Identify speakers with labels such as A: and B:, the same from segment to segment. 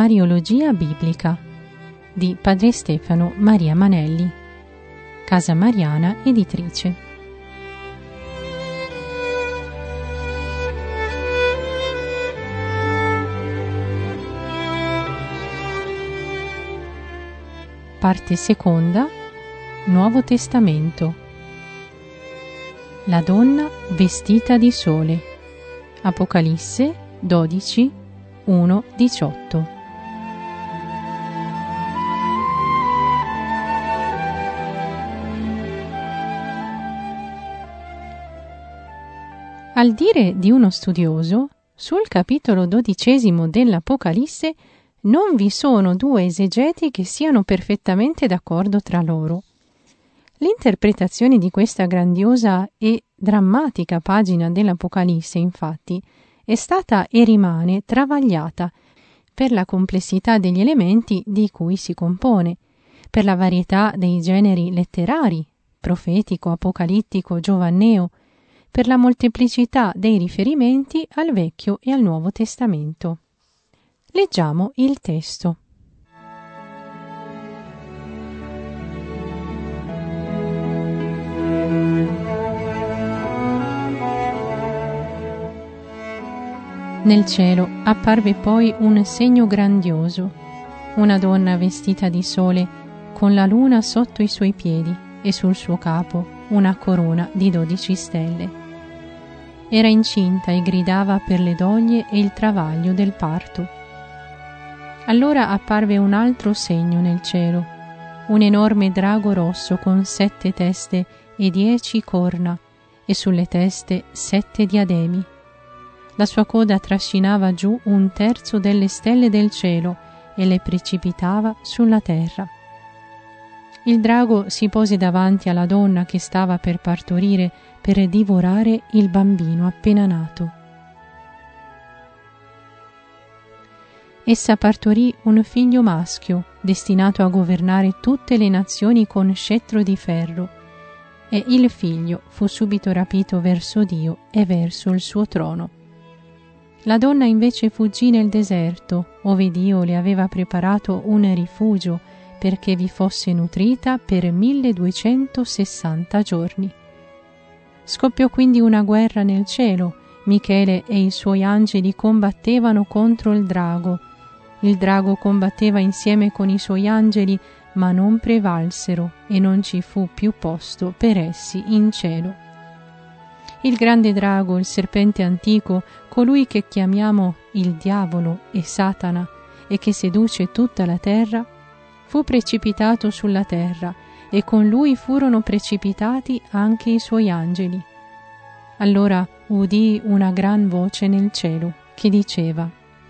A: Mariologia biblica di Padre Stefano Maria Manelli, Casa Mariana Editrice. Parte seconda, Nuovo Testamento. La donna vestita di sole. Apocalisse 12, 1, 18. Al dire di uno studioso, sul capitolo 12 dell'Apocalisse non vi sono due esegeti che siano perfettamente d'accordo tra loro. L'interpretazione di questa grandiosa e drammatica pagina dell'Apocalisse, infatti, è stata e rimane travagliata per la complessità degli elementi di cui si compone, per la varietà dei generi letterari, profetico, apocalittico, giovanneo, per la molteplicità dei riferimenti al Vecchio e al Nuovo Testamento. Leggiamo il testo. Nel cielo apparve poi un segno grandioso, una donna vestita di sole, con la luna sotto i suoi piedi e sul suo capo una corona di 12 stelle. Era incinta e gridava per le doglie e il travaglio del parto. Allora apparve un altro segno nel cielo, un enorme drago rosso con 7 teste e 10 corna, e sulle teste 7 diademi. La sua coda trascinava giù 1/3 delle stelle del cielo e le precipitava sulla terra. Il drago si pose davanti alla donna che stava per partorire, per divorare il bambino appena nato. Essa partorì un figlio maschio, destinato a governare tutte le nazioni con scettro di ferro, e il figlio fu subito rapito verso Dio e verso il suo trono. La donna invece fuggì nel deserto, ove Dio le aveva preparato un rifugio perché vi fosse nutrita per 1260 giorni. Scoppiò quindi una guerra nel cielo. Michele e i suoi angeli combattevano contro il drago. Il drago combatteva insieme con i suoi angeli, ma non prevalsero e non ci fu più posto per essi in cielo. Il grande drago, il serpente antico, colui che chiamiamo il diavolo e Satana e che seduce tutta la terra, fu precipitato sulla terra e con lui furono precipitati anche i suoi angeli. Allora udii una gran voce nel cielo che diceva: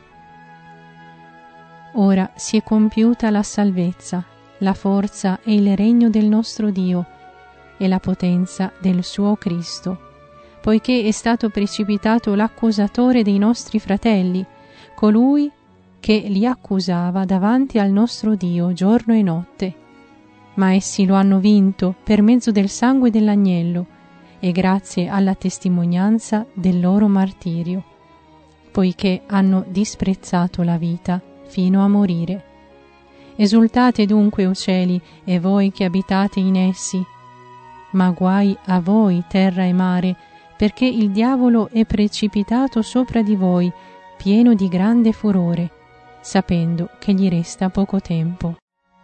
A: Ora si è compiuta la salvezza, la forza e il regno del nostro Dio e la potenza del suo Cristo, poiché è stato precipitato l'accusatore dei nostri fratelli, colui che li accusava davanti al nostro Dio giorno e notte. Ma essi lo hanno vinto per mezzo del sangue dell'agnello e grazie alla testimonianza del loro martirio, poiché hanno disprezzato la vita fino a morire. Esultate dunque, o cieli, e voi che abitate in essi, ma guai a voi, terra e mare, perché il diavolo è precipitato sopra di voi, pieno di grande furore, sapendo che gli resta poco tempo.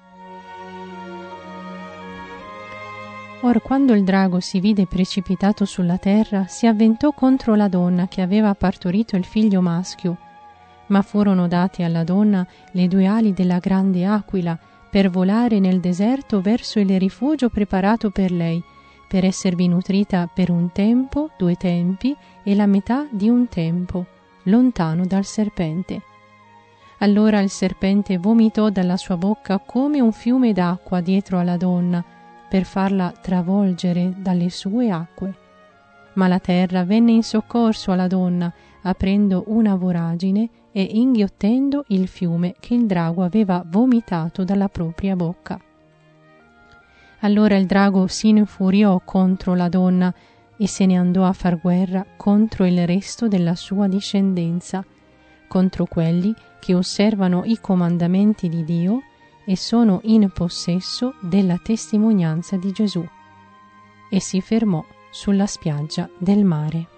A: Or quando il drago si vide precipitato sulla terra, si avventò contro la donna che aveva partorito il figlio maschio, ma furono date alla donna le 2 ali della grande aquila per volare nel deserto verso il rifugio preparato per lei, per esservi nutrita per 1 tempo, 2 tempi e la metà di 1 tempo, lontano dal serpente. Allora il serpente vomitò dalla sua bocca come un fiume d'acqua dietro alla donna, per farla travolgere dalle sue acque. Ma la terra venne in soccorso alla donna, aprendo una voragine e inghiottendo il fiume che il drago aveva vomitato dalla propria bocca. Allora il drago si infuriò contro la donna e se ne andò a far guerra contro il resto della sua discendenza, contro quelli che osservano i comandamenti di Dio e sono in possesso della testimonianza di Gesù. E si fermò sulla spiaggia del mare.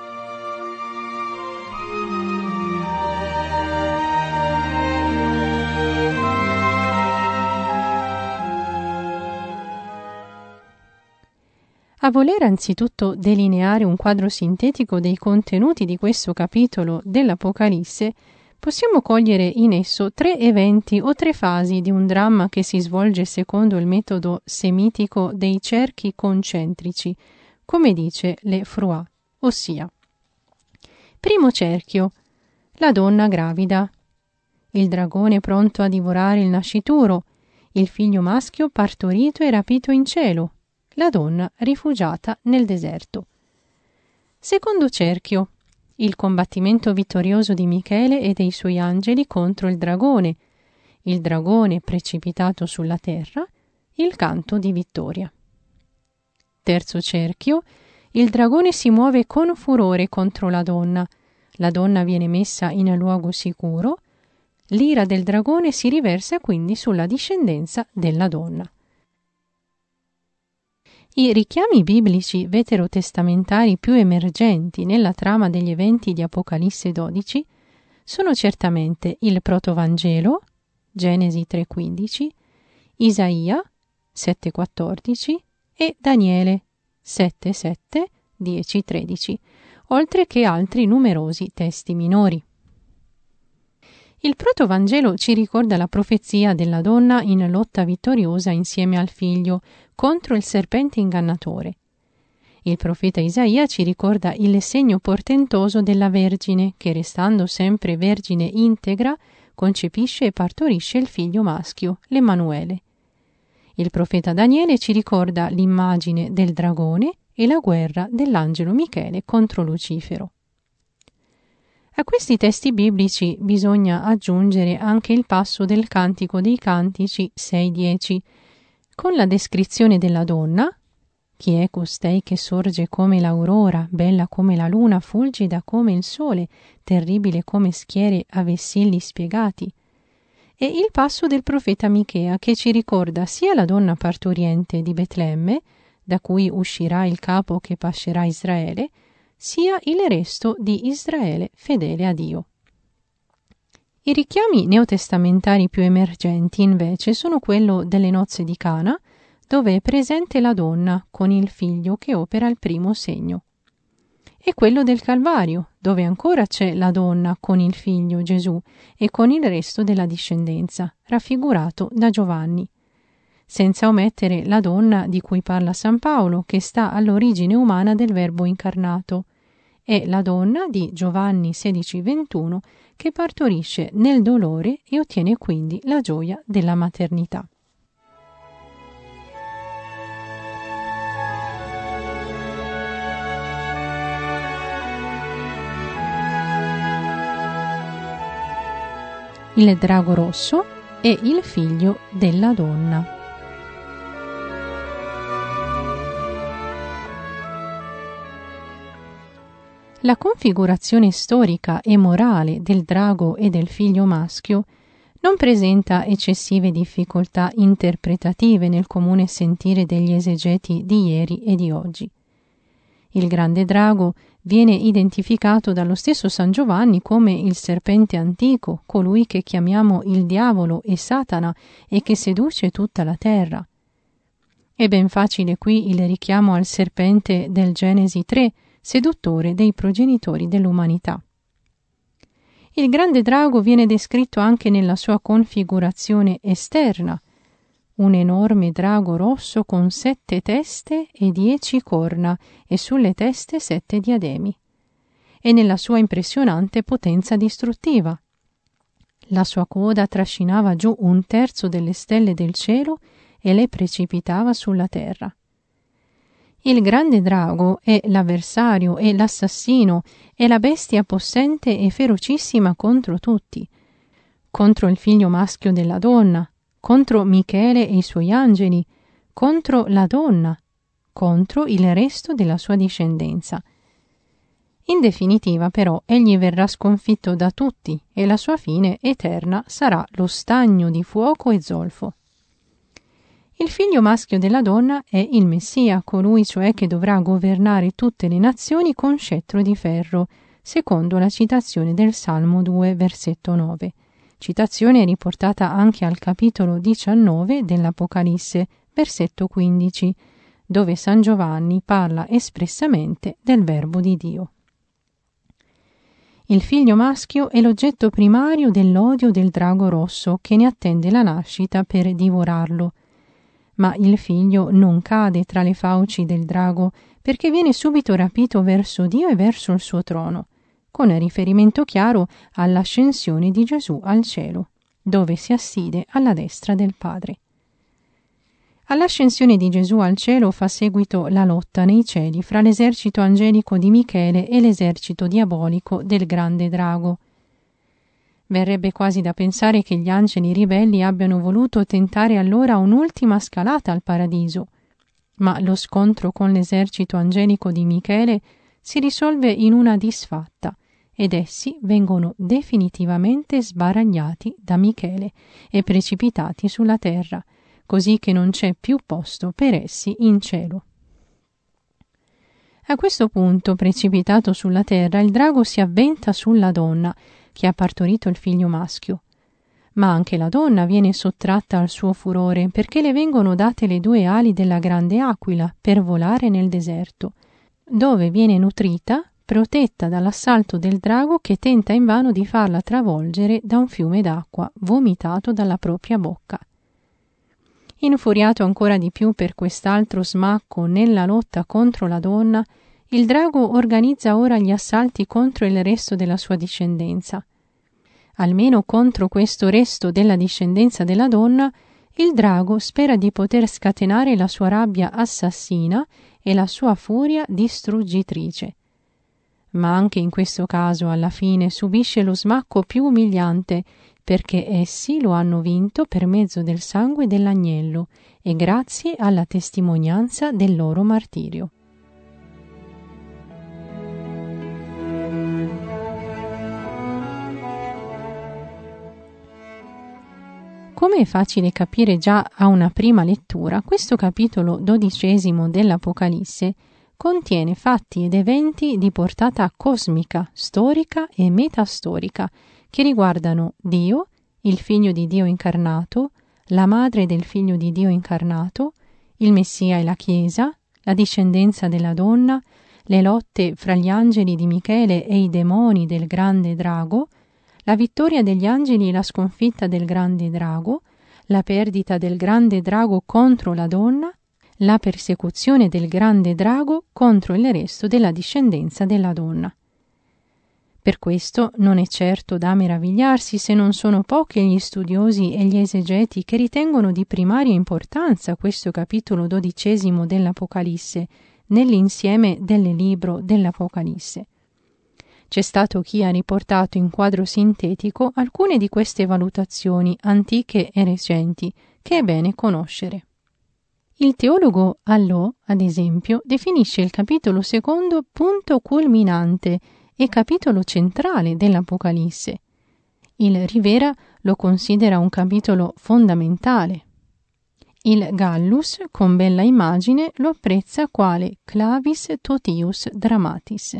A: A voler anzitutto delineare un quadro sintetico dei contenuti di questo capitolo dell'Apocalisse, possiamo cogliere in esso 3 eventi o 3 fasi di un dramma che si svolge secondo il metodo semitico dei cerchi concentrici, come dice Le Fruat, ossia: primo cerchio, la donna gravida, il dragone pronto a divorare il nascituro, il figlio maschio partorito e rapito in cielo, la donna rifugiata nel deserto. Secondo cerchio, il combattimento vittorioso di Michele e dei suoi angeli contro il dragone precipitato sulla terra, il canto di vittoria. Terzo cerchio, il dragone si muove con furore contro la donna viene messa in luogo sicuro, l'ira del dragone si riversa quindi sulla discendenza della donna. I richiami biblici veterotestamentari più emergenti nella trama degli eventi di Apocalisse 12 sono certamente il Protovangelo, Genesi 3,15, Isaia 7,14 e Daniele 7,7, 10,13, oltre che altri numerosi testi minori. Il Protovangelo ci ricorda la profezia della donna in lotta vittoriosa insieme al figlio contro il serpente ingannatore. Il profeta Isaia ci ricorda il segno portentoso della Vergine che, restando sempre vergine integra, concepisce e partorisce il figlio maschio, l'Emanuele. Il profeta Daniele ci ricorda l'immagine del dragone e la guerra dell'angelo Michele contro Lucifero. A questi testi biblici bisogna aggiungere anche il passo del Cantico dei Cantici 6,10, con la descrizione della donna: chi è costei che sorge come l'aurora, bella come la luna, fulgida come il sole, terribile come schiere a vessilli spiegati? E il passo del profeta Michea che ci ricorda sia la donna partoriente di Betlemme, da cui uscirà il capo che pascerà Israele, sia il resto di Israele fedele a Dio. I richiami neotestamentari più emergenti invece sono quello delle nozze di Cana, dove è presente la donna con il figlio che opera il primo segno, e quello del Calvario, dove ancora c'è la donna con il figlio Gesù e con il resto della discendenza, raffigurato da Giovanni, senza omettere la donna di cui parla San Paolo, che sta all'origine umana del Verbo incarnato, e la donna di Giovanni 16,21 che partorisce nel dolore e ottiene quindi la gioia della maternità. Il drago rosso e il figlio della donna. La configurazione storica e morale del drago e del figlio maschio non presenta eccessive difficoltà interpretative nel comune sentire degli esegeti di ieri e di oggi. Il grande drago viene identificato dallo stesso San Giovanni come il serpente antico, colui che chiamiamo il diavolo e Satana e che seduce tutta la terra. È ben facile qui il richiamo al serpente del Genesi 3, seduttore dei progenitori dell'umanità. Il grande drago viene descritto anche nella sua configurazione esterna, un enorme drago rosso con 7 teste e 10 corna e sulle teste 7 diademi, e nella sua impressionante potenza distruttiva. La sua coda trascinava giù 1/3 delle stelle del cielo e le precipitava sulla terra. Il grande drago è l'avversario e l'assassino, è la bestia possente e ferocissima contro tutti, contro il figlio maschio della donna, contro Michele e i suoi angeli, contro la donna, contro il resto della sua discendenza. In definitiva, però, egli verrà sconfitto da tutti e la sua fine eterna sarà lo stagno di fuoco e zolfo. Il figlio maschio della donna è il Messia, colui cioè che dovrà governare tutte le nazioni con scettro di ferro, secondo la citazione del Salmo 2, versetto 9. Citazione riportata anche al capitolo 19 dell'Apocalisse, versetto 15, dove San Giovanni parla espressamente del Verbo di Dio. Il figlio maschio è l'oggetto primario dell'odio del drago rosso che ne attende la nascita per divorarlo. Ma il figlio non cade tra le fauci del drago perché viene subito rapito verso Dio e verso il suo trono, con riferimento chiaro all'ascensione di Gesù al cielo, dove si assiede alla destra del Padre. All'ascensione di Gesù al cielo fa seguito la lotta nei cieli fra l'esercito angelico di Michele e l'esercito diabolico del grande drago. Verrebbe quasi da pensare che gli angeli ribelli abbiano voluto tentare allora un'ultima scalata al paradiso, ma lo scontro con l'esercito angelico di Michele si risolve in una disfatta ed essi vengono definitivamente sbaragliati da Michele e precipitati sulla terra, così che non c'è più posto per essi in cielo. A questo punto, precipitato sulla terra, il drago si avventa sulla donna che ha partorito il figlio maschio. Ma anche la donna viene sottratta al suo furore perché le vengono date le 2 ali della grande aquila per volare nel deserto, dove viene nutrita, protetta dall'assalto del drago che tenta invano di farla travolgere da un fiume d'acqua vomitato dalla propria bocca. Infuriato ancora di più per quest'altro smacco nella lotta contro la donna, il drago organizza ora gli assalti contro il resto della sua discendenza. Almeno contro questo resto della discendenza della donna, il drago spera di poter scatenare la sua rabbia assassina e la sua furia distruggitrice. Ma anche in questo caso, alla fine, subisce lo smacco più umiliante, perché essi lo hanno vinto per mezzo del sangue dell'agnello e grazie alla testimonianza del loro martirio. Come è facile capire già a una prima lettura, questo capitolo 12 dell'Apocalisse contiene fatti ed eventi di portata cosmica, storica e metastorica, che riguardano Dio, il Figlio di Dio incarnato, la madre del Figlio di Dio incarnato, il Messia e la Chiesa, la discendenza della donna, le lotte fra gli angeli di Michele e i demoni del grande drago, la vittoria degli angeli e la sconfitta del grande drago, la perdita del grande drago contro la donna, la persecuzione del grande drago contro il resto della discendenza della donna. Per questo non è certo da meravigliarsi se non sono pochi gli studiosi e gli esegeti che ritengono di primaria importanza questo capitolo 12 dell'Apocalisse nell'insieme del libro dell'Apocalisse. C'è stato chi ha riportato in quadro sintetico alcune di queste valutazioni antiche e recenti che è bene conoscere. Il teologo Allò, ad esempio, definisce il capitolo 2 punto culminante e capitolo centrale dell'Apocalisse. Il Rivera lo considera un capitolo fondamentale. Il Gallus, con bella immagine, lo apprezza quale clavis totius dramatis.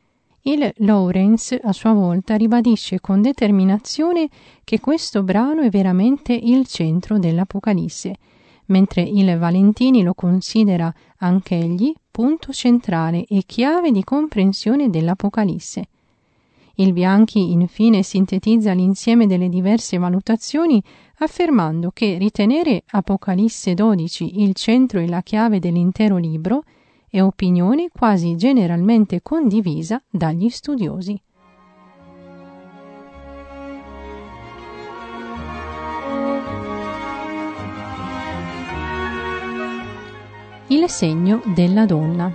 A: Il Lawrence, a sua volta, ribadisce con determinazione che questo brano è veramente il centro dell'Apocalisse, mentre il Valentini lo considera anch'egli punto centrale e chiave di comprensione dell'Apocalisse. Il Bianchi, infine, sintetizza l'insieme delle diverse valutazioni affermando che ritenere Apocalisse 12 il centro e la chiave dell'intero libro è opinione quasi generalmente condivisa dagli studiosi. Il segno della donna.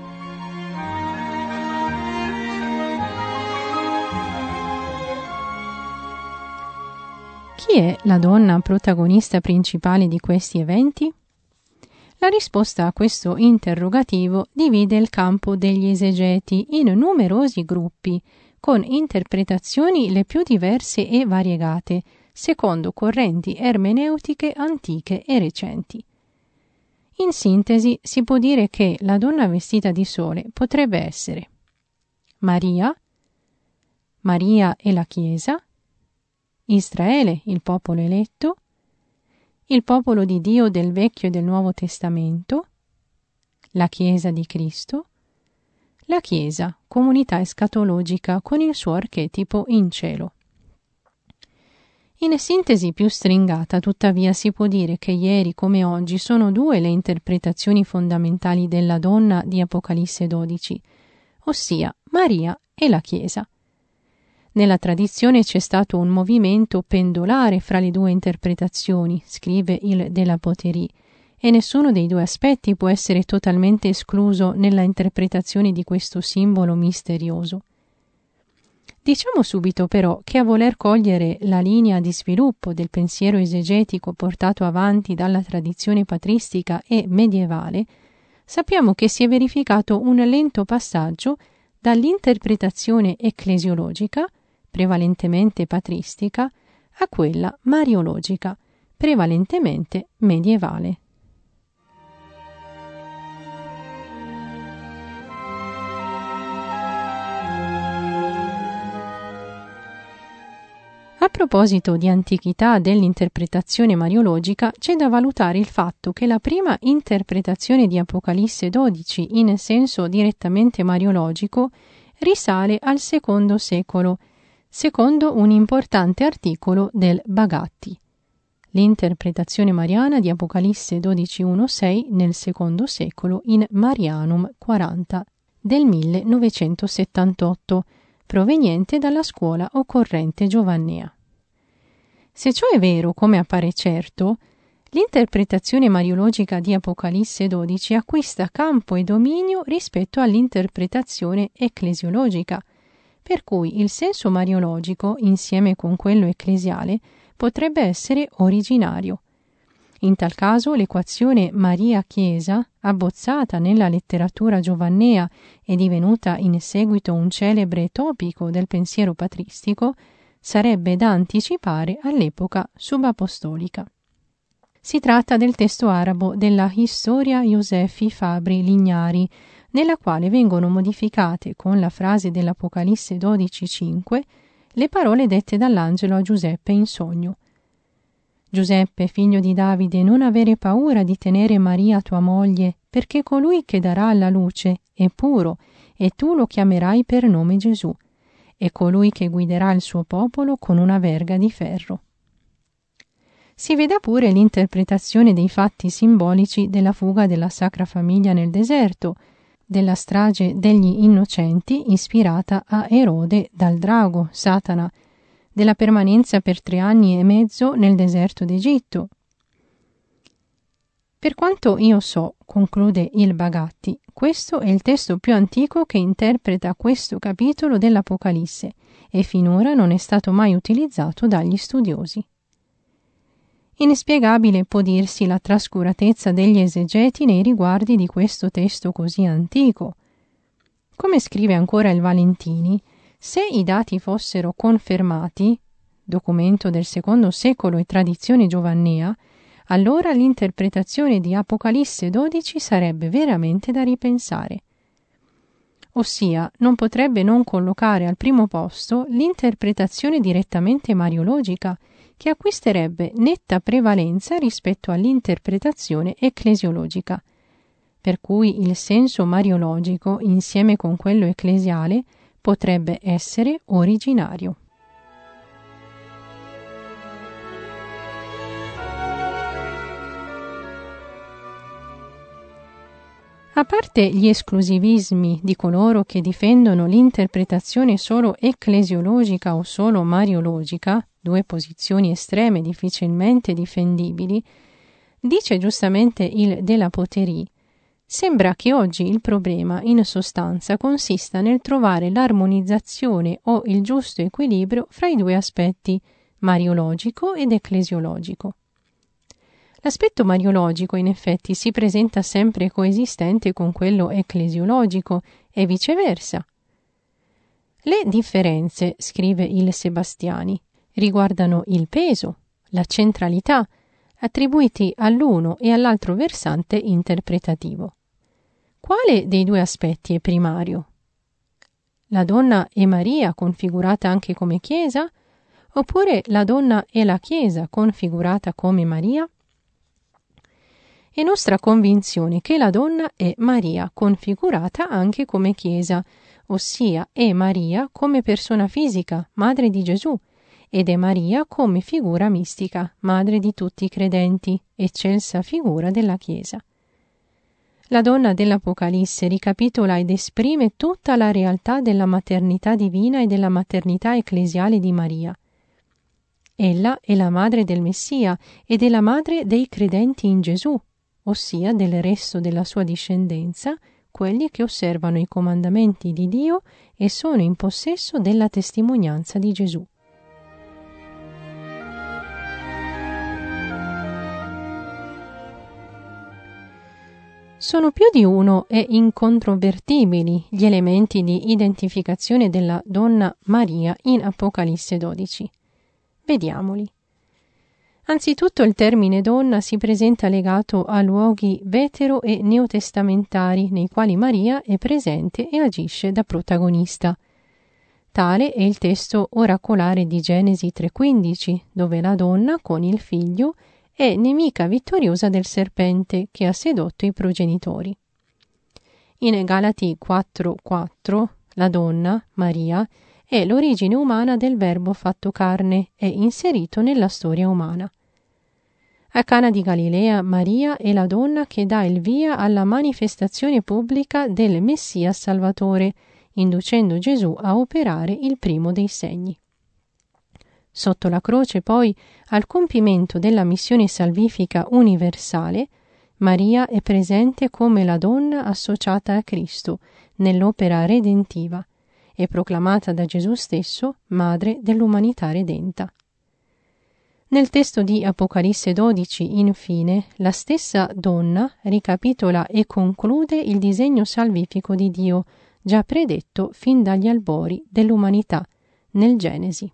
A: Chi è la donna protagonista principale di questi eventi? La risposta a questo interrogativo divide il campo degli esegeti in numerosi gruppi, con interpretazioni le più diverse e variegate, secondo correnti ermeneutiche antiche e recenti. In sintesi, si può dire che la donna vestita di sole potrebbe essere Maria e la Chiesa, Israele, il popolo eletto, il popolo di Dio del Vecchio e del Nuovo Testamento, la Chiesa di Cristo, la Chiesa, comunità escatologica con il suo archetipo in cielo. In sintesi più stringata, tuttavia, si può dire che ieri come oggi sono due le interpretazioni fondamentali della donna di Apocalisse 12, ossia Maria e la Chiesa. Nella tradizione c'è stato un movimento pendolare fra le due interpretazioni, scrive il De la Poterie, e nessuno dei due aspetti può essere totalmente escluso nella interpretazione di questo simbolo misterioso. Diciamo subito però che a voler cogliere la linea di sviluppo del pensiero esegetico portato avanti dalla tradizione patristica e medievale, sappiamo che si è verificato un lento passaggio dall'interpretazione ecclesiologica, prevalentemente patristica, a quella mariologica, prevalentemente medievale. A proposito di antichità dell'interpretazione mariologica, c'è da valutare il fatto che la prima interpretazione di Apocalisse 12 in senso direttamente mariologico risale al II secolo, secondo un importante articolo del Bagatti. L'interpretazione mariana di Apocalisse 12.1.6 nel II secolo in Marianum 40 del 1978, proveniente dalla scuola occorrente giovannea. Se ciò è vero, come appare certo, l'interpretazione mariologica di Apocalisse 12 acquista campo e dominio rispetto all'interpretazione ecclesiologica, per cui il senso mariologico, insieme con quello ecclesiale, potrebbe essere originario. In tal caso l'equazione Maria-Chiesa, abbozzata nella letteratura giovannea e divenuta in seguito un celebre topico del pensiero patristico, sarebbe da anticipare all'epoca subapostolica. Si tratta del testo arabo della Historia Iosefi Fabri Lignari, nella quale vengono modificate con la frase dell'Apocalisse 12.5 le parole dette dall'angelo a Giuseppe in sogno. Giuseppe, figlio di Davide, non avere paura di tenere Maria tua moglie, perché colui che darà alla luce è puro, e tu lo chiamerai per nome Gesù, e colui che guiderà il suo popolo con una verga di ferro. Si veda pure l'interpretazione dei fatti simbolici della fuga della Sacra Famiglia nel deserto, della strage degli innocenti ispirata a Erode dal drago, Satana, della permanenza per 3 anni e mezzo nel deserto d'Egitto. Per quanto io so, conclude il Bagatti, questo è il testo più antico che interpreta questo capitolo dell'Apocalisse e finora non è stato mai utilizzato dagli studiosi. Inspiegabile può dirsi la trascuratezza degli esegeti nei riguardi di questo testo così antico. Come scrive ancora il Valentini, se i dati fossero confermati, documento del II secolo e tradizione giovannea, allora l'interpretazione di Apocalisse 12 sarebbe veramente da ripensare. Ossia, non potrebbe non collocare al primo posto l'interpretazione direttamente mariologica, che acquisterebbe netta prevalenza rispetto all'interpretazione ecclesiologica, per cui il senso mariologico, insieme con quello ecclesiale, potrebbe essere originario. A parte gli esclusivismi di coloro che difendono l'interpretazione solo ecclesiologica o solo mariologica, 2 posizioni estreme difficilmente difendibili, dice giustamente il De la Poterie, sembra che oggi il problema in sostanza consista nel trovare l'armonizzazione o il giusto equilibrio fra i 2 aspetti, mariologico ed ecclesiologico. L'aspetto mariologico, in effetti, si presenta sempre coesistente con quello ecclesiologico e viceversa. Le differenze, scrive il Sebastiani, riguardano il peso, la centralità, attribuiti all'uno e all'altro versante interpretativo. Quale dei due aspetti è primario? La donna è Maria, configurata anche come Chiesa, oppure la donna è la Chiesa, configurata come Maria? È nostra convinzione che la donna è Maria, configurata anche come Chiesa, ossia è Maria come persona fisica, madre di Gesù, ed è Maria come figura mistica, madre di tutti i credenti, eccelsa figura della Chiesa. La donna dell'Apocalisse ricapitola ed esprime tutta la realtà della maternità divina e della maternità ecclesiale di Maria. Ella è la madre del Messia ed è la madre dei credenti in Gesù, ossia del resto della sua discendenza, quelli che osservano i comandamenti di Dio e sono in possesso della testimonianza di Gesù. Sono più di uno e incontrovertibili gli elementi di identificazione della donna Maria in Apocalisse 12. Vediamoli. Anzitutto il termine donna si presenta legato a luoghi vetero e neotestamentari nei quali Maria è presente e agisce da protagonista. Tale è il testo oracolare di Genesi 3,15, dove la donna con il figlio è nemica vittoriosa del serpente che ha sedotto i progenitori. In Galati 4,4 la donna, Maria, è l'origine umana del Verbo fatto carne e inserito nella storia umana. A Cana di Galilea, Maria è la donna che dà il via alla manifestazione pubblica del Messia Salvatore, inducendo Gesù a operare il primo dei segni. Sotto la croce, poi, al compimento della missione salvifica universale, Maria è presente come la donna associata a Cristo nell'opera redentiva e proclamata da Gesù stesso madre dell'umanità redenta. Nel testo di Apocalisse 12, infine, la stessa donna ricapitola e conclude il disegno salvifico di Dio, già predetto fin dagli albori dell'umanità, nel Genesi.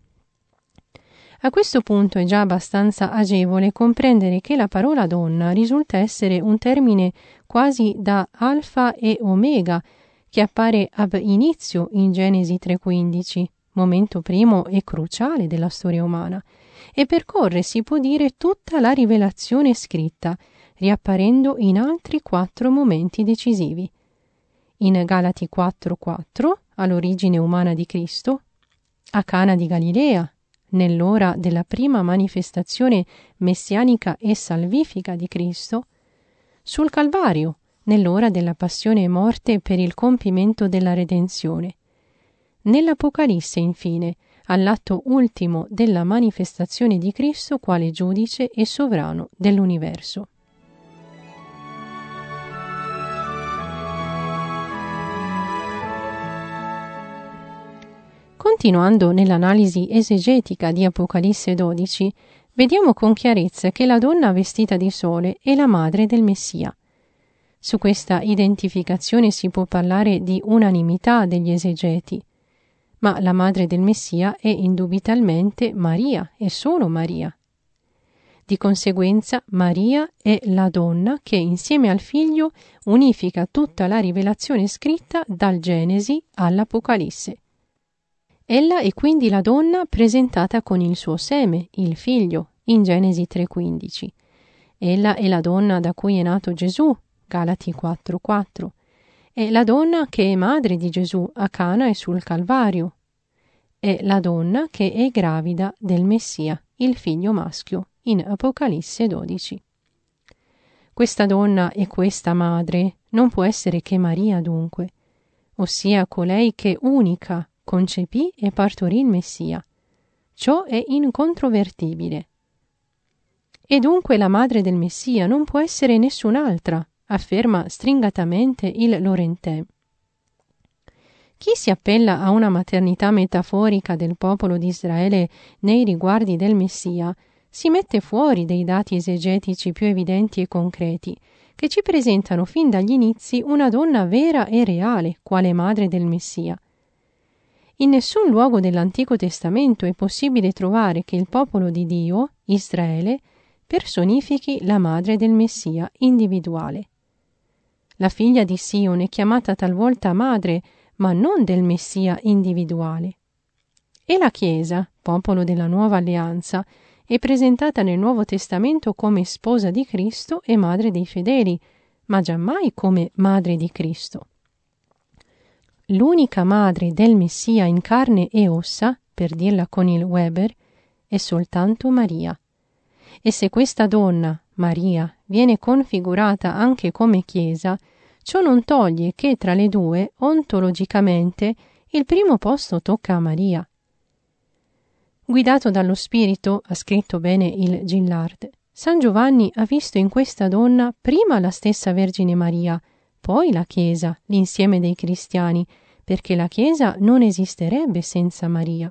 A: A questo punto è già abbastanza agevole comprendere che la parola donna risulta essere un termine quasi da alfa e omega che appare ab inizio in Genesi 3,15, momento primo e cruciale della storia umana, e percorre, si può dire, tutta la rivelazione scritta, riapparendo in altri 4 momenti decisivi. In Galati 4,4, all'origine umana di Cristo, a Cana di Galilea, nell'ora della prima manifestazione messianica e salvifica di Cristo, sul Calvario, nell'ora della passione e morte per il compimento della redenzione. Nell'Apocalisse, infine, all'atto ultimo della manifestazione di Cristo quale giudice e sovrano dell'universo. Continuando nell'analisi esegetica di Apocalisse 12, vediamo con chiarezza che la donna vestita di sole è la madre del Messia. Su questa identificazione si può parlare di unanimità degli esegeti, ma la madre del Messia è indubitabilmente Maria e solo Maria. Di conseguenza, Maria è la donna che insieme al figlio unifica tutta la rivelazione scritta dal Genesi all'Apocalisse. Ella è quindi la donna presentata con il suo seme, il figlio, in Genesi 3,15. Ella è la donna da cui è nato Gesù, Galati 4,4. È la donna che è madre di Gesù a Cana e sul Calvario. È la donna che è gravida del Messia, il figlio maschio, in Apocalisse 12. Questa donna e questa madre non può essere che Maria dunque, ossia colei che unica concepì e partorì il Messia. Ciò è incontrovertibile. E dunque la madre del Messia non può essere nessun'altra, afferma stringatamente il Laurentin. Chi si appella a una maternità metaforica del popolo di Israele nei riguardi del Messia si mette fuori dei dati esegetici più evidenti e concreti, che ci presentano fin dagli inizi una donna vera e reale, quale madre del Messia. In nessun luogo dell'Antico Testamento è possibile trovare che il popolo di Dio, Israele, personifichi la madre del Messia individuale. La figlia di Sion è chiamata talvolta madre, ma non del Messia individuale. E la Chiesa, popolo della Nuova Alleanza, è presentata nel Nuovo Testamento come sposa di Cristo e madre dei fedeli, ma giammai come madre di Cristo. L'unica madre del Messia in carne e ossa, per dirla con il Weber, è soltanto Maria. E se questa donna, Maria, viene configurata anche come Chiesa, ciò non toglie che tra le due, ontologicamente, il primo posto tocca a Maria. Guidato dallo Spirito, ha scritto bene il Gillard, San Giovanni ha visto in questa donna prima la stessa Vergine Maria, poi la Chiesa, l'insieme dei cristiani, perché la Chiesa non esisterebbe senza Maria.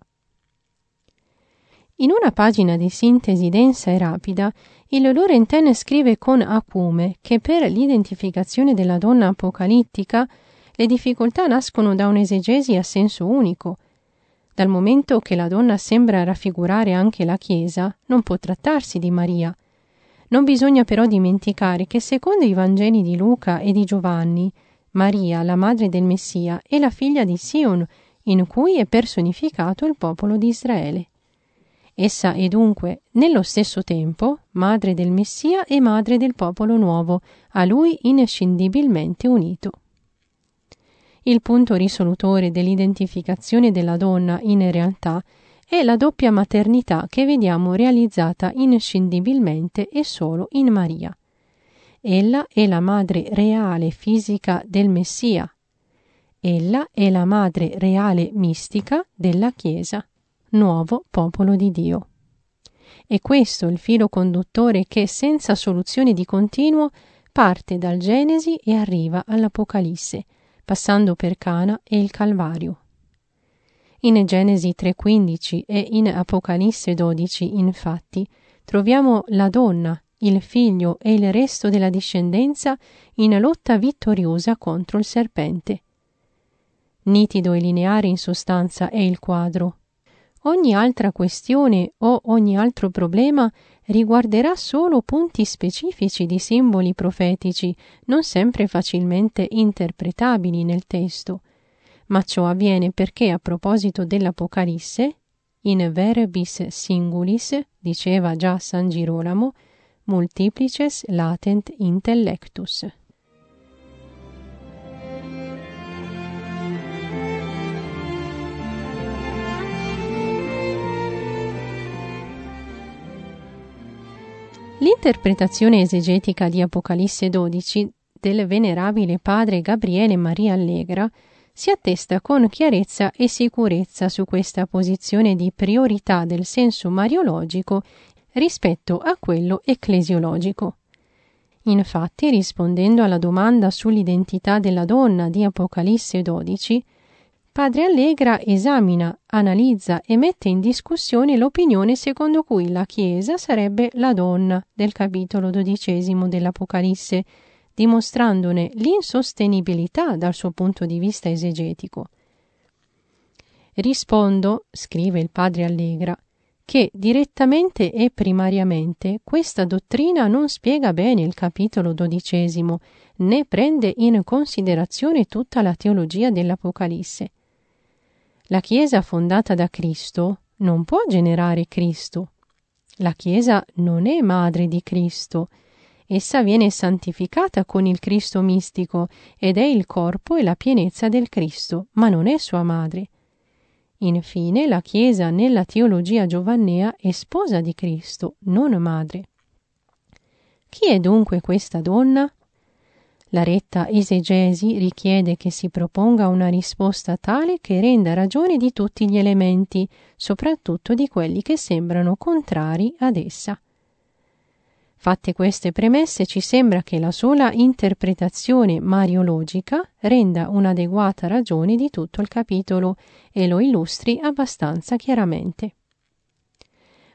A: In una pagina di sintesi densa e rapida, il Laurentien scrive con acume che per l'identificazione della donna apocalittica le difficoltà nascono da un'esegesi a senso unico. Dal momento che la donna sembra raffigurare anche la Chiesa, non può trattarsi di Maria. Non bisogna però dimenticare che secondo i Vangeli di Luca e di Giovanni, Maria, la madre del Messia, è la figlia di Sion, in cui è personificato il popolo di Israele. Essa è dunque, nello stesso tempo, madre del Messia e madre del popolo nuovo, a lui inscindibilmente unito. Il punto risolutore dell'identificazione della donna in realtà è la doppia maternità che vediamo realizzata inscindibilmente e solo in Maria. Ella è la madre reale fisica del Messia. Ella è la madre reale mistica della Chiesa, nuovo popolo di Dio. È questo il filo conduttore che, senza soluzione di continuo, parte dal Genesi e arriva all'Apocalisse, passando per Cana e il Calvario. In Genesi 3,15 e in Apocalisse 12, infatti, troviamo la donna, il figlio e il resto della discendenza in lotta vittoriosa contro il serpente. Nitido e lineare in sostanza è il quadro. Ogni altra questione o ogni altro problema riguarderà solo punti specifici di simboli profetici, non sempre facilmente interpretabili nel testo. Ma ciò avviene perché a proposito dell'Apocalisse, in verbis singulis, diceva già San Girolamo, multiplices latent intellectus. L'interpretazione esegetica di Apocalisse 12 del venerabile padre Gabriele Maria Allegra si attesta con chiarezza e sicurezza su questa posizione di priorità del senso mariologico rispetto a quello ecclesiologico. Infatti, rispondendo alla domanda sull'identità della donna di Apocalisse 12, padre Allegra esamina, analizza e mette in discussione l'opinione secondo cui la Chiesa sarebbe la donna del capitolo 12 dell'Apocalisse, dimostrandone l'insostenibilità dal suo punto di vista esegetico. Rispondo, scrive il padre Allegra, che direttamente e primariamente questa dottrina non spiega bene il capitolo 12, né prende in considerazione tutta la teologia dell'Apocalisse. La Chiesa fondata da Cristo non può generare Cristo. La Chiesa non è madre di Cristo. Essa viene santificata con il Cristo mistico ed è il corpo e la pienezza del Cristo, ma non è sua madre. Infine, la Chiesa nella teologia giovannea è sposa di Cristo, non madre. Chi è dunque questa donna? La retta esegesi richiede che si proponga una risposta tale che renda ragione di tutti gli elementi, soprattutto di quelli che sembrano contrari ad essa. Fatte queste premesse, ci sembra che la sola interpretazione mariologica renda un'adeguata ragione di tutto il capitolo e lo illustri abbastanza chiaramente.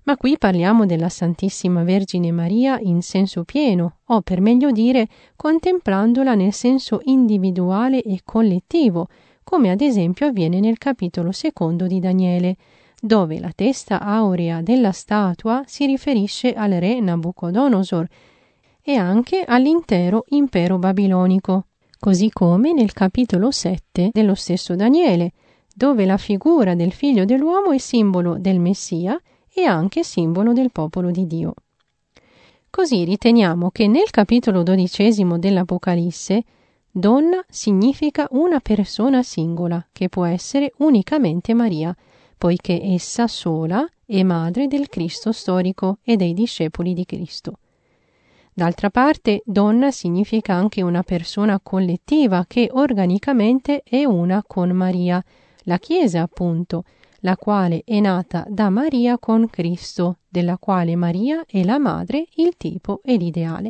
A: Ma qui parliamo della Santissima Vergine Maria in senso pieno, o per meglio dire, contemplandola nel senso individuale e collettivo, come ad esempio avviene nel capitolo 2 di Daniele, dove la testa aurea della statua si riferisce al re Nabucodonosor e anche all'intero impero babilonico, così come nel capitolo 7 dello stesso Daniele, dove la figura del figlio dell'uomo è simbolo del Messia e anche simbolo del popolo di Dio. Così riteniamo che nel capitolo 12 dell'Apocalisse donna significa una persona singola, che può essere unicamente Maria, poiché essa sola è madre del Cristo storico e dei discepoli di Cristo. D'altra parte, donna significa anche una persona collettiva che organicamente è una con Maria, la Chiesa appunto, la quale è nata da Maria con Cristo, della quale Maria è la madre, il tipo e l'ideale.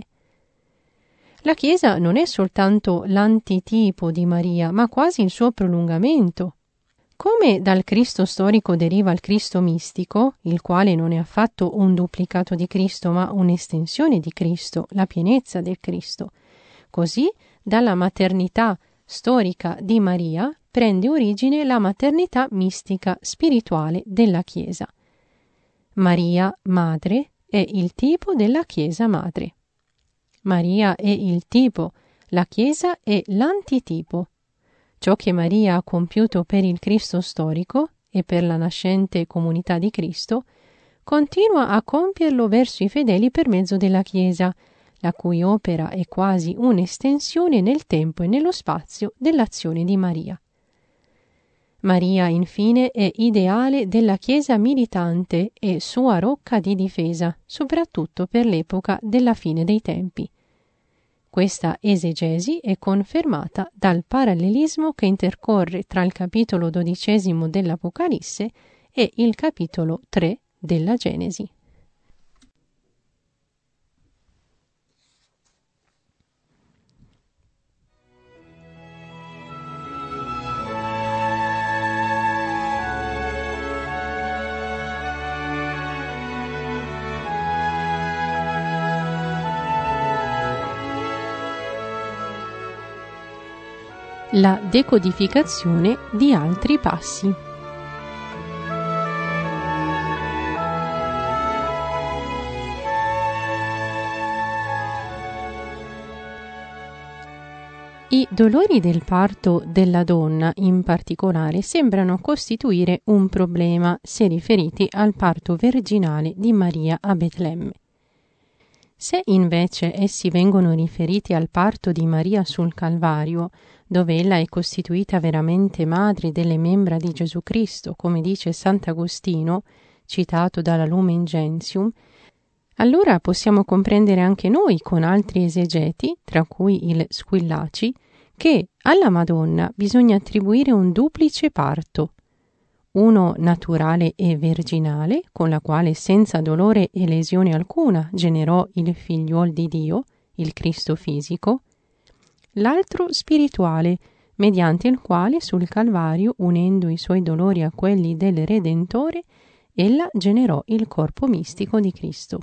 A: La Chiesa non è soltanto l'antitipo di Maria, ma quasi il suo prolungamento. Come dal Cristo storico deriva il Cristo mistico, il quale non è affatto un duplicato di Cristo, ma un'estensione di Cristo, la pienezza del Cristo, così dalla maternità storica di Maria prende origine la maternità mistica spirituale della Chiesa. Maria, madre, è il tipo della Chiesa madre. Maria è il tipo, la Chiesa è l'antitipo. Ciò che Maria ha compiuto per il Cristo storico e per la nascente comunità di Cristo, continua a compierlo verso i fedeli per mezzo della Chiesa, la cui opera è quasi un'estensione nel tempo e nello spazio dell'azione di Maria. Maria, infine, è ideale della Chiesa militante e sua rocca di difesa, soprattutto per l'epoca della fine dei tempi. Questa esegesi è confermata dal parallelismo che intercorre tra il capitolo 12 dell'Apocalisse e il capitolo 3 della Genesi. La decodificazione di altri passi. I dolori del parto della donna, in particolare, sembrano costituire un problema se riferiti al parto virginale di Maria a Betlemme. Se invece essi vengono riferiti al parto di Maria sul Calvario, dove ella è costituita veramente madre delle membra di Gesù Cristo, come dice Sant'Agostino, citato dalla Lumen Gentium, allora possiamo comprendere anche noi con altri esegeti, tra cui il Squillaci, che alla Madonna bisogna attribuire un duplice parto, uno naturale e virginale, con la quale senza dolore e lesione alcuna generò il figliuol di Dio, il Cristo fisico, l'altro spirituale, mediante il quale sul Calvario, unendo i suoi dolori a quelli del Redentore, ella generò il corpo mistico di Cristo.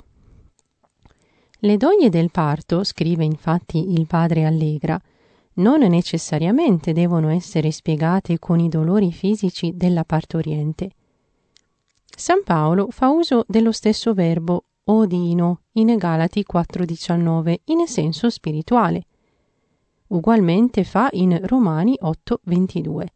A: Le doglie del parto, scrive infatti il padre Allegra, non necessariamente devono essere spiegate con i dolori fisici della partoriente. San Paolo fa uso dello stesso verbo odino in Galati 4,19 in senso spirituale. Ugualmente fa in Romani 8,22.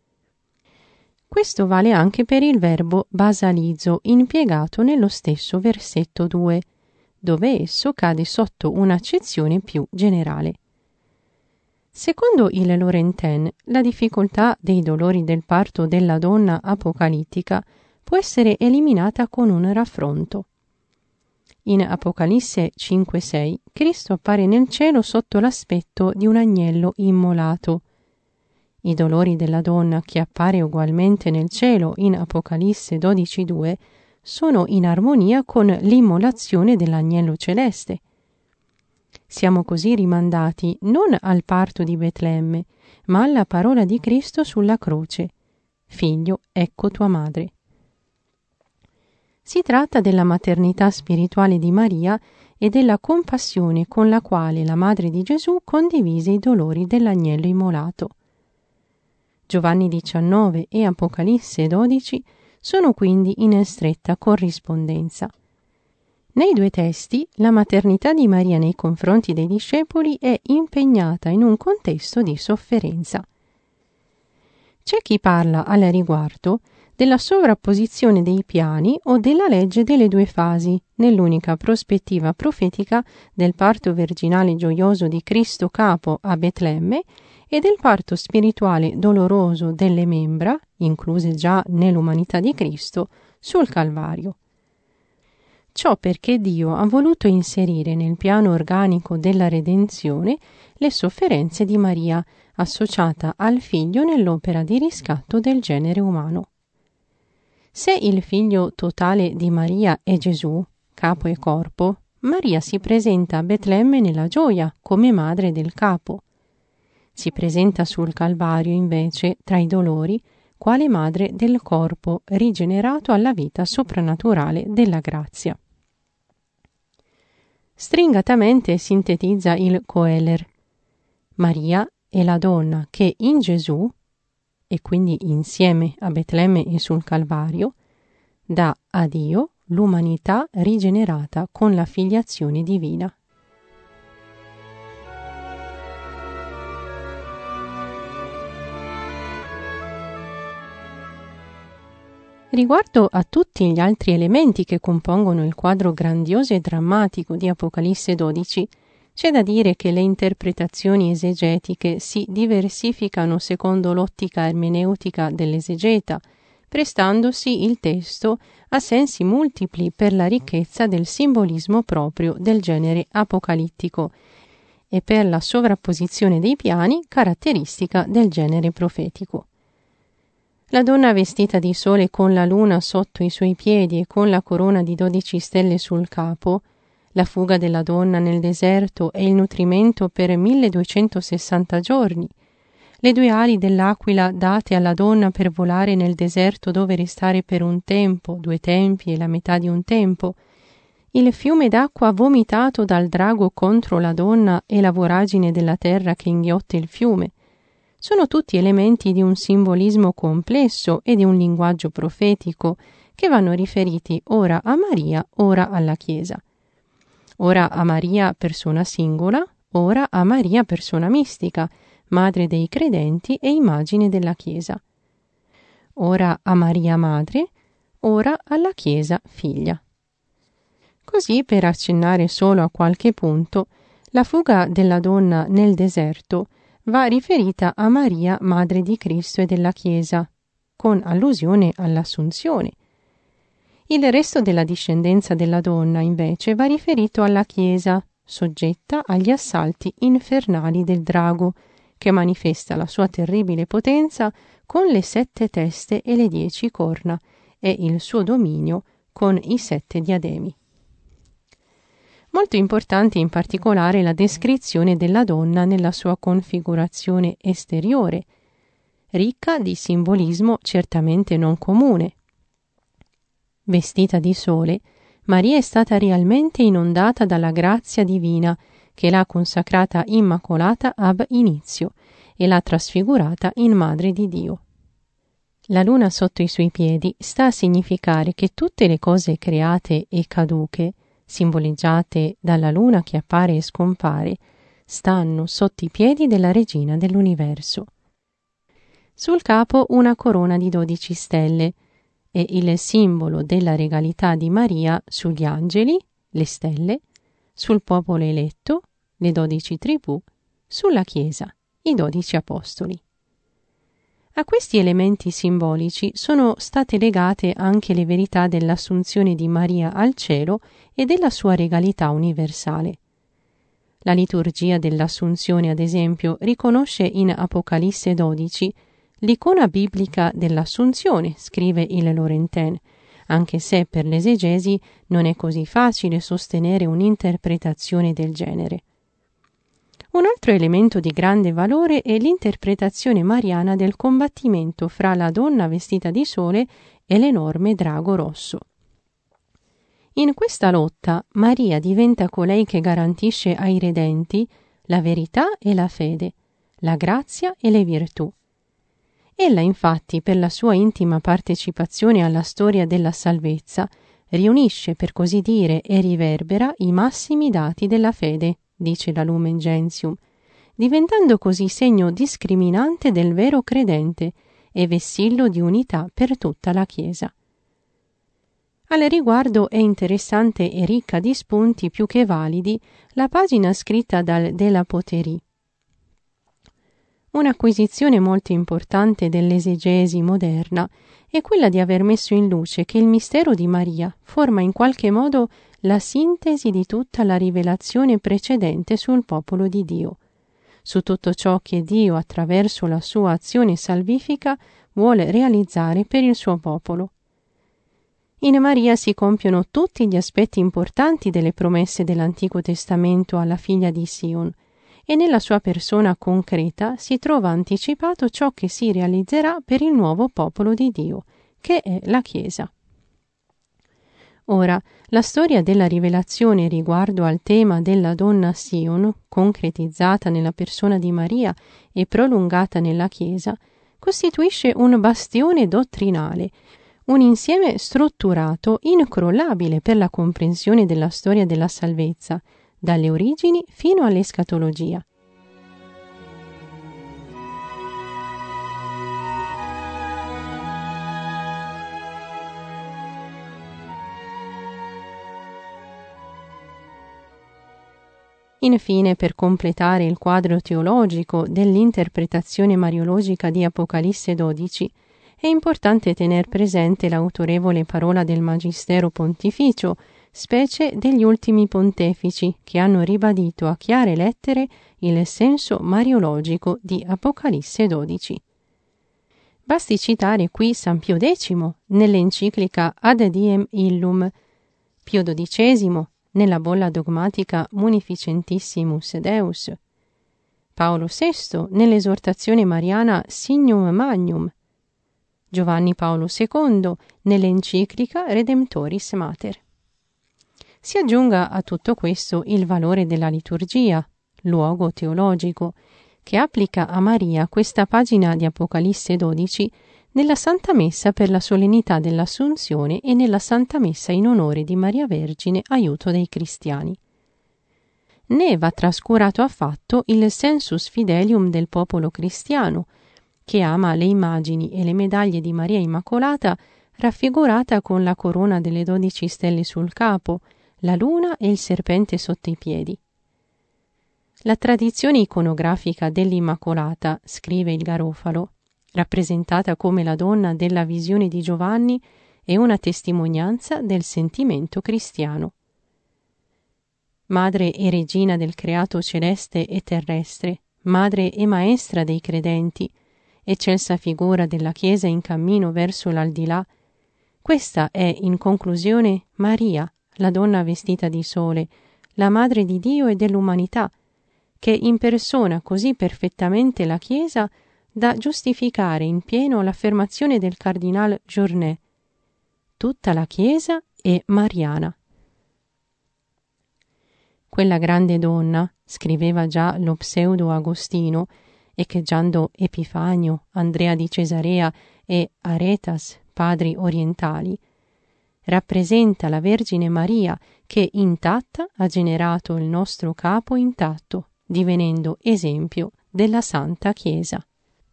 A: Questo vale anche per il verbo basalizzo impiegato nello stesso versetto 2, dove esso cade sotto un'accezione più generale. Secondo il Laurentien, la difficoltà dei dolori del parto della donna apocalittica può essere eliminata con un raffronto. In Apocalisse 5,6 Cristo appare nel cielo sotto l'aspetto di un agnello immolato. I dolori della donna, che appare ugualmente nel cielo in Apocalisse 12,2, sono in armonia con l'immolazione dell'agnello celeste. Siamo così rimandati non al parto di Betlemme, ma alla parola di Cristo sulla croce: Figlio, ecco tua madre. Si tratta della maternità spirituale di Maria e della compassione con la quale la Madre di Gesù condivise i dolori dell'agnello immolato. Giovanni 19 e Apocalisse 12 sono quindi in stretta corrispondenza. Nei due testi, la maternità di Maria nei confronti dei discepoli è impegnata in un contesto di sofferenza. C'è chi parla al riguardo della sovrapposizione dei piani o della legge delle due fasi nell'unica prospettiva profetica del parto virginale gioioso di Cristo capo a Betlemme e del parto spirituale doloroso delle membra, incluse già nell'umanità di Cristo, sul Calvario. Ciò perché Dio ha voluto inserire nel piano organico della redenzione le sofferenze di Maria, associata al Figlio nell'opera di riscatto del genere umano. Se il Figlio totale di Maria è Gesù, capo e corpo, Maria si presenta a Betlemme nella gioia come madre del capo. Si presenta sul Calvario invece, tra i dolori, quale madre del corpo rigenerato alla vita soprannaturale della grazia. Stringatamente sintetizza il Koheler. Maria è la donna che in Gesù, e quindi insieme a Betlemme e sul Calvario, dà a Dio l'umanità rigenerata con la filiazione divina. Riguardo a tutti gli altri elementi che compongono il quadro grandioso e drammatico di Apocalisse 12, c'è da dire che le interpretazioni esegetiche si diversificano secondo l'ottica ermeneutica dell'esegeta, prestandosi il testo a sensi multipli per la ricchezza del simbolismo proprio del genere apocalittico e per la sovrapposizione dei piani caratteristica del genere profetico. La donna vestita di sole con la luna sotto i suoi piedi e con la corona di 12 stelle sul capo, la fuga della donna nel deserto e il nutrimento per 1260 giorni, le due ali dell'aquila date alla donna per volare nel deserto dove restare per un tempo, 2 tempi e la metà di un tempo, il fiume d'acqua vomitato dal drago contro la donna e la voragine della terra che inghiotte il fiume, sono tutti elementi di un simbolismo complesso e di un linguaggio profetico che vanno riferiti ora a Maria, ora alla Chiesa. Ora a Maria persona singola, ora a Maria persona mistica, madre dei credenti e immagine della Chiesa. Ora a Maria madre, ora alla Chiesa figlia. Così, per accennare solo a qualche punto, la fuga della donna nel deserto va riferita a Maria, madre di Cristo e della Chiesa, con allusione all'Assunzione. Il resto della discendenza della donna, invece, va riferito alla Chiesa, soggetta agli assalti infernali del drago, che manifesta la sua terribile potenza con le 7 teste e le 10 corna, e il suo dominio con i 7 diademi. Molto importante in particolare la descrizione della donna nella sua configurazione esteriore, ricca di simbolismo certamente non comune. Vestita di sole, Maria è stata realmente inondata dalla grazia divina che l'ha consacrata immacolata ab inizio e l'ha trasfigurata in Madre di Dio. La luna sotto i suoi piedi sta a significare che tutte le cose create e caduche, simboleggiate dalla luna che appare e scompare, stanno sotto i piedi della regina dell'universo. Sul capo una corona di 12 stelle e il simbolo della regalità di Maria sugli angeli, le stelle, sul popolo eletto, le 12 tribù, sulla Chiesa, i 12 apostoli. A questi elementi simbolici sono state legate anche le verità dell'assunzione di Maria al cielo e della sua regalità universale. La liturgia dell'Assunzione, ad esempio, riconosce in Apocalisse 12 l'icona biblica dell'Assunzione, scrive il Laurentin, anche se per l'esegesi non è così facile sostenere un'interpretazione del genere. Un altro elemento di grande valore è l'interpretazione mariana del combattimento fra la donna vestita di sole e l'enorme drago rosso. In questa lotta Maria diventa colei che garantisce ai redenti la verità e la fede, la grazia e le virtù. Ella infatti, per la sua intima partecipazione alla storia della salvezza, riunisce, per così dire, e riverbera i massimi dati della fede, dice la Lumen Gentium, diventando così segno discriminante del vero credente e vessillo di unità per tutta la Chiesa. Al riguardo è interessante e ricca di spunti più che validi la pagina scritta dal De la Poterie. Un'acquisizione molto importante dell'esegesi moderna è quella di aver messo in luce che il mistero di Maria forma in qualche modo la sintesi di tutta la rivelazione precedente sul popolo di Dio, su tutto ciò che Dio, attraverso la sua azione salvifica, vuole realizzare per il suo popolo. In Maria si compiono tutti gli aspetti importanti delle promesse dell'Antico Testamento alla figlia di Sion, e nella sua persona concreta si trova anticipato ciò che si realizzerà per il nuovo popolo di Dio, che è la Chiesa. Ora, la storia della rivelazione riguardo al tema della donna Sion, concretizzata nella persona di Maria e prolungata nella Chiesa, costituisce un bastione dottrinale, un insieme strutturato incrollabile per la comprensione della storia della salvezza, dalle origini fino all'escatologia. Infine, per completare il quadro teologico dell'interpretazione mariologica di Apocalisse 12, è importante tener presente l'autorevole parola del Magistero Pontificio, specie degli ultimi pontefici, che hanno ribadito a chiare lettere il senso mariologico di Apocalisse 12. Basti citare qui San Pio X nell'enciclica Ad Diem Illum, Pio XII nella bolla dogmatica Munificentissimus Deus, Paolo VI nell'esortazione mariana Signum Magnum, Giovanni Paolo II nell'enciclica Redemptoris Mater. Si aggiunga a tutto questo il valore della liturgia, luogo teologico, che applica a Maria questa pagina di Apocalisse 12 nella Santa Messa per la solennità dell'Assunzione e nella Santa Messa in onore di Maria Vergine, aiuto dei cristiani. Né va trascurato affatto il sensus fidelium del popolo cristiano, che ama le immagini e le medaglie di Maria Immacolata raffigurata con la corona delle 12 stelle sul capo, la luna e il serpente sotto i piedi. La tradizione iconografica dell'Immacolata, scrive il Garofalo, rappresentata come la donna della visione di Giovanni, è una testimonianza del sentimento cristiano. Madre e regina del creato celeste e terrestre, madre e maestra dei credenti, eccelsa figura della Chiesa in cammino verso l'aldilà, questa è, in conclusione, Maria, la donna vestita di sole, la madre di Dio e dell'umanità, che impersona così perfettamente la Chiesa da giustificare in pieno l'affermazione del cardinal Journet: tutta la Chiesa è mariana. Quella grande donna, scriveva già lo pseudo Agostino, echeggiando Epifanio, Andrea di Cesarea e Aretas, padri orientali, rappresenta la Vergine Maria che intatta ha generato il nostro capo intatto, divenendo esempio della Santa Chiesa.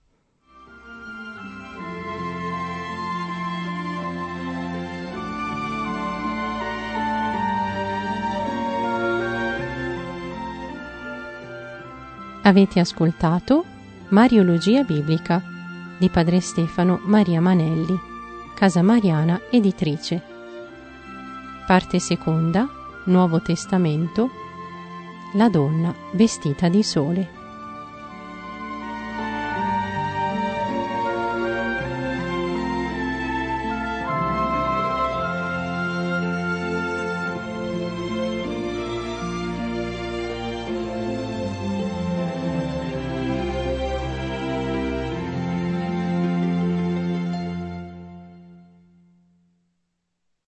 A: Avete ascoltato Mariologia Biblica di Padre Stefano Maria Manelli, Casa Mariana Editrice. Parte seconda, Nuovo Testamento, la donna vestita di sole.